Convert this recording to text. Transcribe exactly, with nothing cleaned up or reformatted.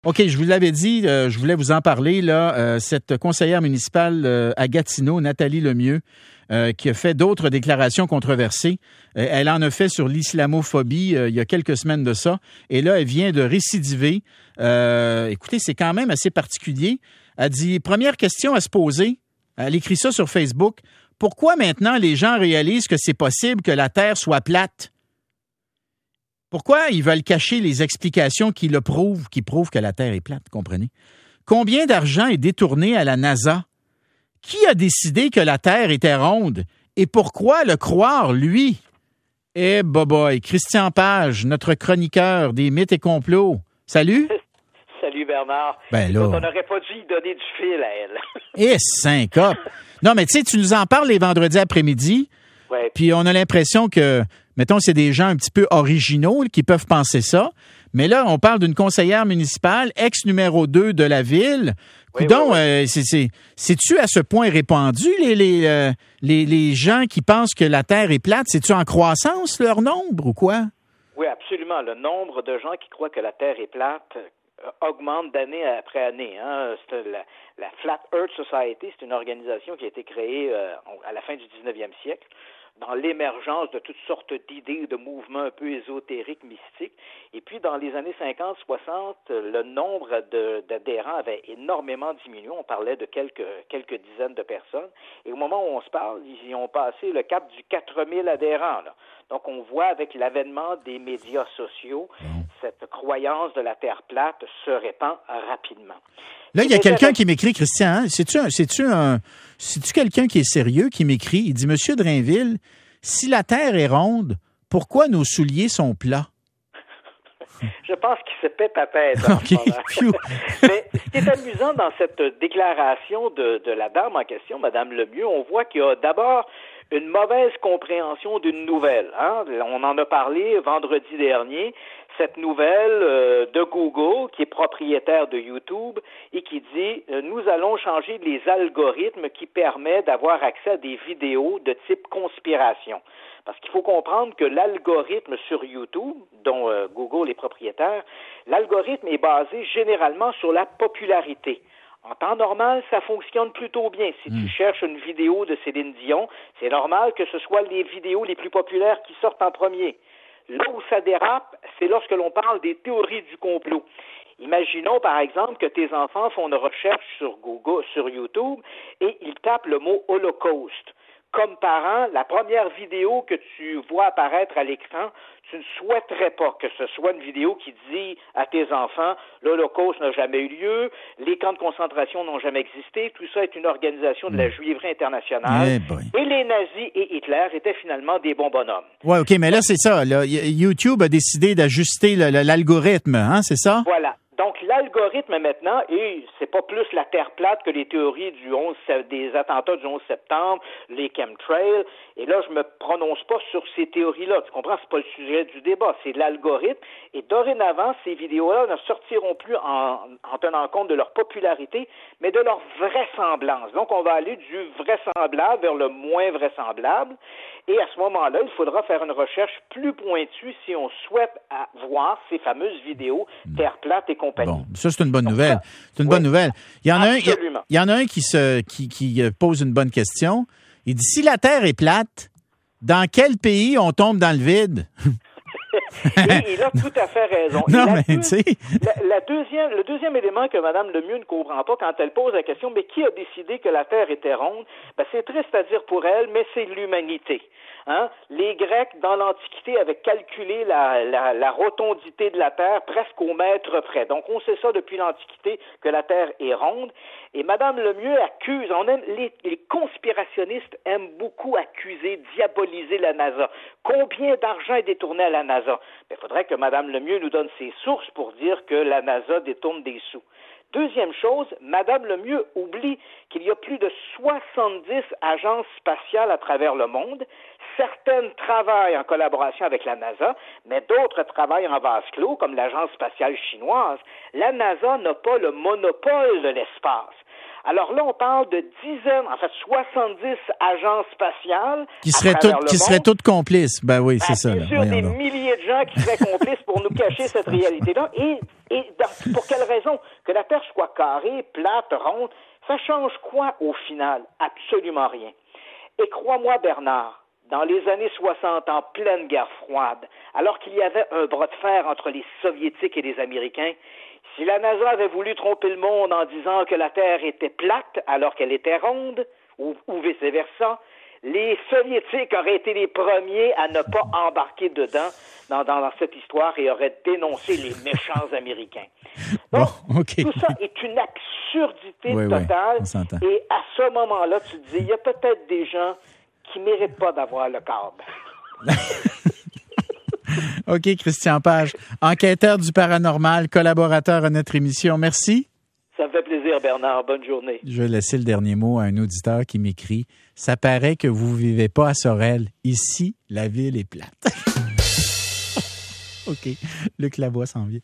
OK, je vous l'avais dit, euh, je voulais vous en parler, là, euh, cette conseillère municipale euh, à Gatineau, Nathalie Lemieux, euh, qui a fait d'autres déclarations controversées. Euh, elle en a fait sur l'islamophobie euh, il y a quelques semaines de ça. Et là, elle vient de récidiver. Euh, écoutez, c'est quand même assez particulier. Elle dit, première question à se poser, elle écrit ça sur Facebook, pourquoi maintenant les gens réalisent que c'est possible que la Terre soit plate? Pourquoi ils veulent cacher les explications qui le prouvent, qui prouvent que la Terre est plate, comprenez? Combien d'argent est détourné à la NASA? Qui a décidé que la Terre était ronde? Et pourquoi le croire, lui? Eh, boboy, Christian Page, notre chroniqueur des mythes et complots. Salut! Salut Bernard. Ben là... On n'aurait pas dû y donner du fil à elle. Eh, syncope! Non, mais tu sais, tu nous en parles les vendredis après-midi, ouais. Puis on a l'impression que... Mettons, c'est des gens un petit peu originaux qui peuvent penser ça. Mais là, on parle d'une conseillère municipale, ex numéro deux de la ville. Oui, Coudon, oui, oui. euh, c'est, c'est, c'est-tu à ce point répandu, les, les, euh, les, les gens qui pensent que la Terre est plate? C'est-tu en croissance, leur nombre, ou quoi? Oui, absolument. Le nombre de gens qui croient que la Terre est plate euh, augmente d'année après année. Hein. C'est la, la Flat Earth Society, c'est une organisation qui a été créée euh, à la fin du dix-neuvième siècle, dans l'émergence de toutes sortes d'idées, de mouvements un peu ésotériques, mystiques. Et puis, dans les années cinquante soixante, le nombre de, d'adhérents avait énormément diminué. On parlait de quelques, quelques dizaines de personnes. Et au moment où on se parle, ils ont passé le cap du quatre mille adhérents, là. Donc, on voit avec l'avènement des médias sociaux, cette croyance de la Terre plate se répand rapidement. Là, il y a quelqu'un qui m'écrit, Christian, hein? C'est-tu un, c'est-tu un, c'est-tu quelqu'un qui est sérieux qui m'écrit? Il dit, Monsieur Drainville, si la Terre est ronde, pourquoi nos souliers sont plats? Je pense qu'il se pète à tête. En okay. Mais ce qui est amusant dans cette déclaration de, de la dame en question, Mme Lemieux, on voit qu'il y a d'abord une mauvaise compréhension d'une nouvelle. Hein? On en a parlé vendredi dernier. Cette nouvelle euh, de Google, qui est propriétaire de YouTube, et qui dit euh, « Nous allons changer les algorithmes qui permettent d'avoir accès à des vidéos de type conspiration ». Parce qu'il faut comprendre que l'algorithme sur YouTube, dont euh, Google est propriétaire, l'algorithme est basé généralement sur la popularité. En temps normal, ça fonctionne plutôt bien. Si mmh. tu cherches une vidéo de Céline Dion, c'est normal que ce soit les vidéos les plus populaires qui sortent en premier. Là où ça dérape, c'est lorsque l'on parle des théories du complot. Imaginons, par exemple, que tes enfants font une recherche sur Google, sur YouTube, et ils tapent le mot « Holocauste ». Comme parent, la première vidéo que tu vois apparaître à l'écran, tu ne souhaiterais pas que ce soit une vidéo qui dit à tes enfants « l'Holocauste n'a jamais eu lieu, les camps de concentration n'ont jamais existé, tout ça est une organisation de la juiverie internationale Eh et les nazis et Hitler étaient finalement des bons bonhommes. » Oui, OK, mais là, c'est ça. Là, YouTube a décidé d'ajuster le, le, l'algorithme, hein, c'est ça? Voilà. Donc, l'algorithme maintenant, et c'est pas plus la Terre plate que les théories du onze, des attentats du onze septembre, les chemtrails, et là, je me prononce pas sur ces théories-là, tu comprends, c'est pas le sujet du débat, c'est l'algorithme, et dorénavant, ces vidéos-là ne sortiront plus en, en tenant compte de leur popularité, mais de leur vraisemblance. Donc, on va aller du vraisemblable vers le moins vraisemblable, et à ce moment-là, il faudra faire une recherche plus pointue si on souhaite voir ces fameuses vidéos Terre plate et compagnie. Bon, ça, c'est une bonne nouvelle. C'est une oui. bonne nouvelle. Il y en a un, il y, il y en a un qui, se, qui, qui pose une bonne question. Il dit, si la Terre est plate, dans quel pays on tombe dans le vide? Et il a tout à fait raison. Non, la mais deux, tu sais... La, la deuxième, le deuxième élément que Mme Lemieux ne comprend pas quand elle pose la question, mais qui a décidé que la Terre était ronde? Ben, c'est triste à dire pour elle, mais c'est l'humanité. Hein? Les Grecs, dans l'Antiquité, avaient calculé la, la, la rotondité de la Terre presque au mètre près. Donc, on sait ça depuis l'Antiquité, que la Terre est ronde. Et Mme Lemieux accuse, on aime, les, les conspirationnistes aiment beaucoup accuser, diaboliser la NASA. Combien d'argent est détourné à la NASA? Il faudrait que Mme Lemieux nous donne ses sources pour dire que la NASA détourne des sous. Deuxième chose, Mme Lemieux oublie qu'il y a plus de soixante-dix agences spatiales à travers le monde. Certaines travaillent en collaboration avec la NASA, mais d'autres travaillent en vase clos, comme l'Agence spatiale chinoise. La NASA n'a pas le monopole de l'espace. Alors là, on parle de dizaines, en fait, soixante-dix agences spatiales qui seraient toutes, qui seraient toutes complices. Ben oui, c'est ben, ça. Bien là. sûr, Voyons des donc. milliers de gens qui seraient complices pour nous cacher cette réalité-là. Et Et dans, pour quelle raison? Que la Terre soit carrée, plate, ronde, ça change quoi au final? Absolument rien. Et crois-moi, Bernard, dans les années soixante, en pleine guerre froide, alors qu'il y avait un bras de fer entre les Soviétiques et les Américains, si la NASA avait voulu tromper le monde en disant que la Terre était plate alors qu'elle était ronde, ou, ou vice-versa, les Soviétiques auraient été les premiers à ne pas embarquer dedans dans, dans, dans cette histoire et auraient dénoncé les méchants Américains. Donc, bon, okay. tout ça est une absurdité oui, totale. Oui, et à ce moment-là, tu te dis, il y a peut-être des gens qui ne méritent pas d'avoir le câble. OK, Christian Page, enquêteur du paranormal, collaborateur à notre émission. Merci. Ça me fait plaisir, Bernard. Bonne journée. Je vais laisser le dernier mot à un auditeur qui m'écrit « Ça paraît que vous vivez pas à Sorel. Ici, la ville est plate. » OK, Luc Lavoie s'en vient.